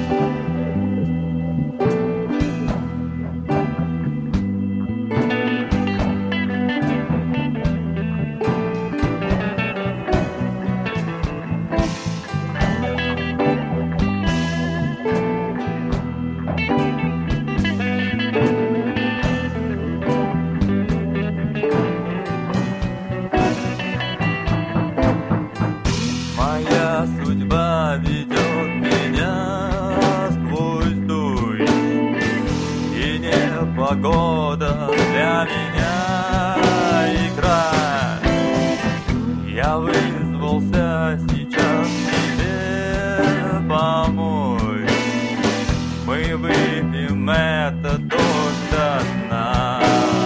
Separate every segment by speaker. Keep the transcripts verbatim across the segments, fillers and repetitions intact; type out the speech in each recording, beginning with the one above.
Speaker 1: Судьба ведет меня сквозь дождь, и непогода для меня игра. Я вызвался сейчас тебе помочь. Мы выпьем этот дождь до дна.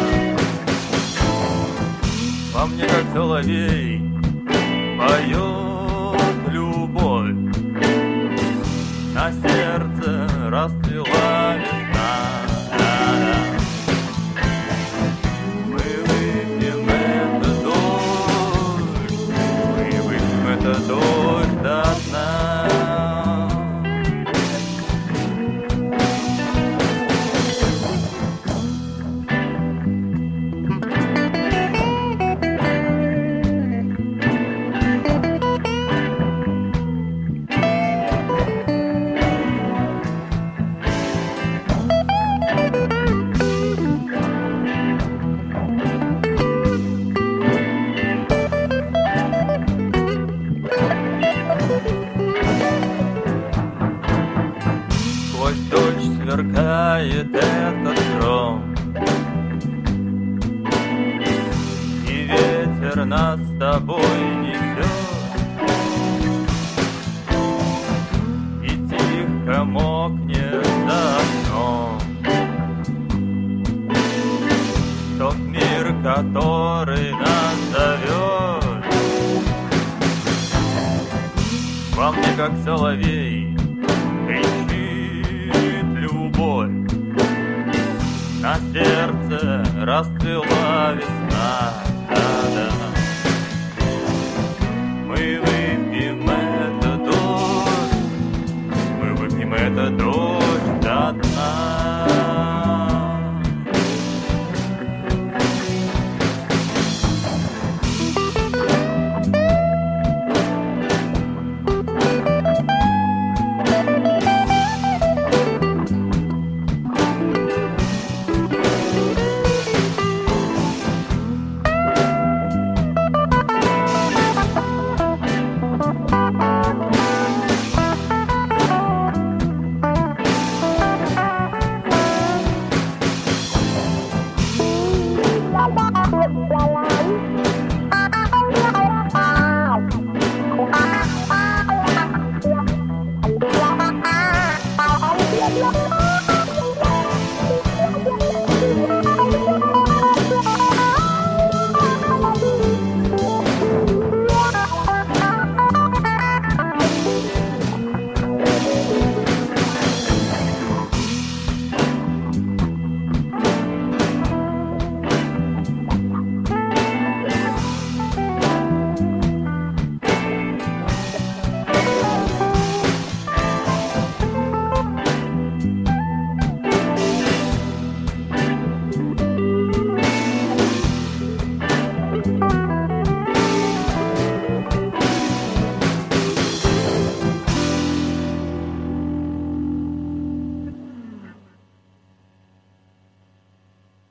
Speaker 1: Во мне, как соловей, поет любовь, на сердце расцвела весна. Мы выпьем этот дождь, мы выпьем этот дождь до дна. Сквозь дождь сверкает этот гром, и ветер нас с тобой несет, и тихо мокнет за окном тот мир, который нас зовет. Во мне, как соловей, кричит любовь, на сердце расцвела весна. Да-да. Мы